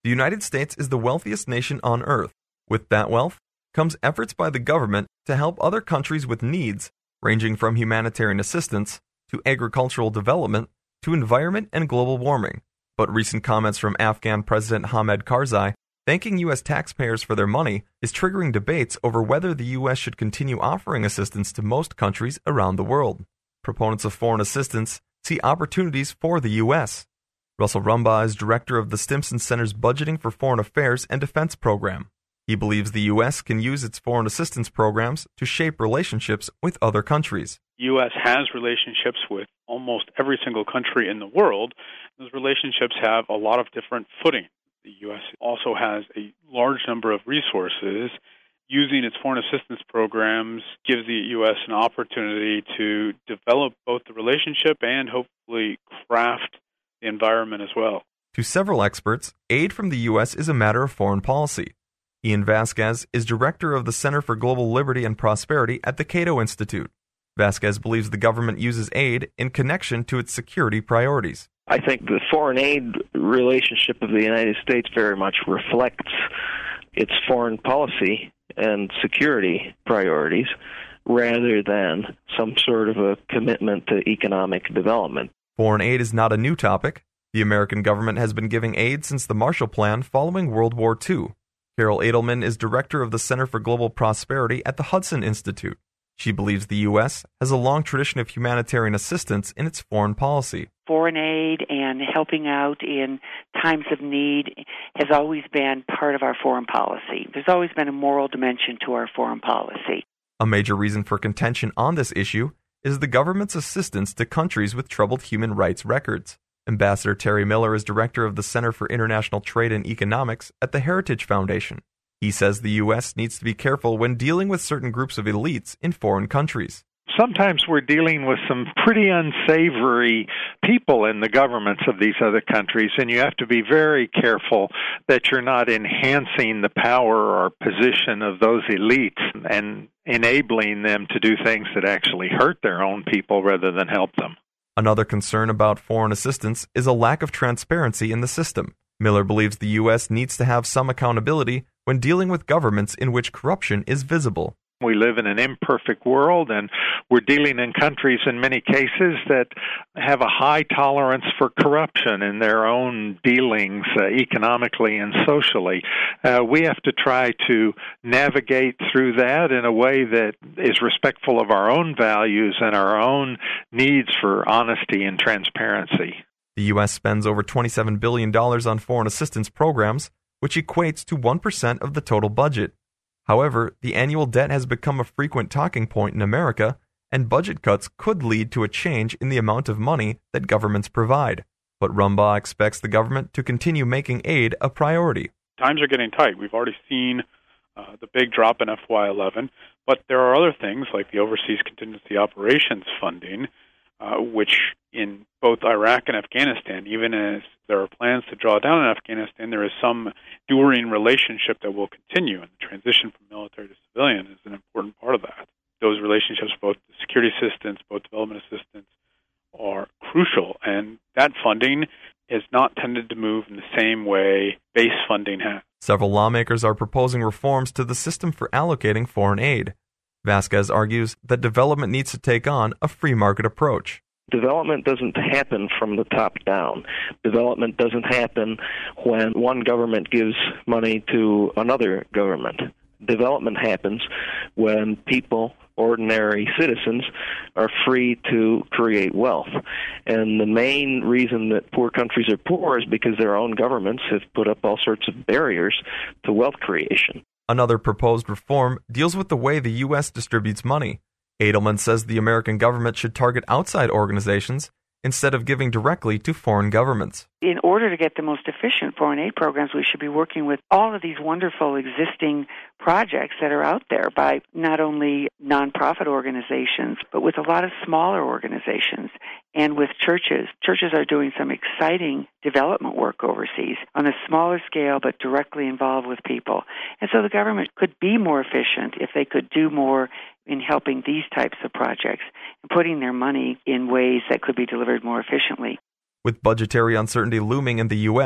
The United States is the wealthiest nation on earth. With that wealth comes efforts by the government to help other countries with needs ranging from humanitarian assistance to agricultural development to environment and global warming. But recent comments from Afghan President Hamid Karzai thanking U.S. taxpayers for their money is triggering debates over whether the U.S. should continue offering assistance to most countries around the world. Proponents of foreign assistance see opportunities for the U.S. Russell Rumbaugh is director of the Stimson Center's Budgeting for Foreign Affairs and Defense program. He believes the U.S. can use its foreign assistance programs to shape relationships with other countries. The U.S. has relationships with almost every single country in the world. Those relationships have a lot of different footing. The U.S. also has a large number of resources. Using its foreign assistance programs gives the U.S. an opportunity to develop both the relationship and hopefully craft the environment as well. To several experts, aid from the U.S. is a matter of foreign policy. Ian Vasquez is director of the Center for Global Liberty and Prosperity at the Cato Institute. Vasquez believes the government uses aid in connection to its security priorities. I think the foreign aid relationship of the United States very much reflects its foreign policy and security priorities rather than some sort of a commitment to economic development. Foreign aid is not a new topic. The American government has been giving aid since the Marshall Plan following World War II. Carol Edelman is director of the Center for Global Prosperity at the Hudson Institute. She believes the U.S. has a long tradition of humanitarian assistance in its foreign policy. Foreign aid and helping out in times of need has always been part of our foreign policy. There's always been a moral dimension to our foreign policy. A major reason for contention on this issue is the government's assistance to countries with troubled human rights records. Ambassador Terry Miller is director of the Center for International Trade and Economics at the Heritage Foundation. He says the U.S. needs to be careful when dealing with certain groups of elites in foreign countries. Sometimes we're dealing with some pretty unsavory people in the governments of these other countries, and you have to be very careful that you're not enhancing the power or position of those elites and enabling them to do things that actually hurt their own people rather than help them. Another concern about foreign assistance is a lack of transparency in the system. Miller believes the U.S. needs to have some accountability when dealing with governments in which corruption is visible. We live in an imperfect world, and we're dealing in countries in many cases that have a high tolerance for corruption in their own dealings economically and socially. We have to try to navigate through that in a way that is respectful of our own values and our own needs for honesty and transparency. The U.S. spends over $27 billion on foreign assistance programs, which equates to 1% of the total budget. However, the annual debt has become a frequent talking point in America, and budget cuts could lead to a change in the amount of money that governments provide. But Rumbaugh expects the government to continue making aid a priority. Times are getting tight. We've already seen the big drop in FY11, but there are other things like the Overseas Contingency Operations funding, which in both Iraq and Afghanistan, even as there are plans to draw down in Afghanistan, there is some enduring relationship that will continue, and the transition from military to civilian is an important part of that. Those relationships, both security assistance, both development assistance, are crucial, and that funding has not tended to move in the same way base funding has. Several lawmakers are proposing reforms to the system for allocating foreign aid. Vasquez argues that development needs to take on a free market approach. Development doesn't happen from the top down. Development doesn't happen when one government gives money to another government. Development happens when people, ordinary citizens, are free to create wealth. And the main reason that poor countries are poor is because their own governments have put up all sorts of barriers to wealth creation. Another proposed reform deals with the way the U.S. distributes money. Edelman says the American government should target outside organizations instead of giving directly to foreign governments. In order to get the most efficient foreign aid programs, we should be working with all of these wonderful existing projects that are out there by not only nonprofit organizations, but with a lot of smaller organizations and with churches. Churches are doing some exciting development work overseas on a smaller scale, but directly involved with people. And so the government could be more efficient if they could do more in helping these types of projects and putting their money in ways that could be delivered more efficiently. With budgetary uncertainty looming in the U.S.,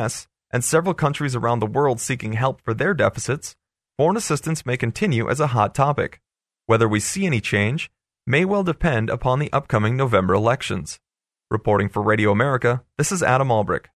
and several countries around the world seeking help for their deficits, foreign assistance may continue as a hot topic. Whether we see any change may well depend upon the upcoming November elections. Reporting for Radio America, this is Adam Albrecht.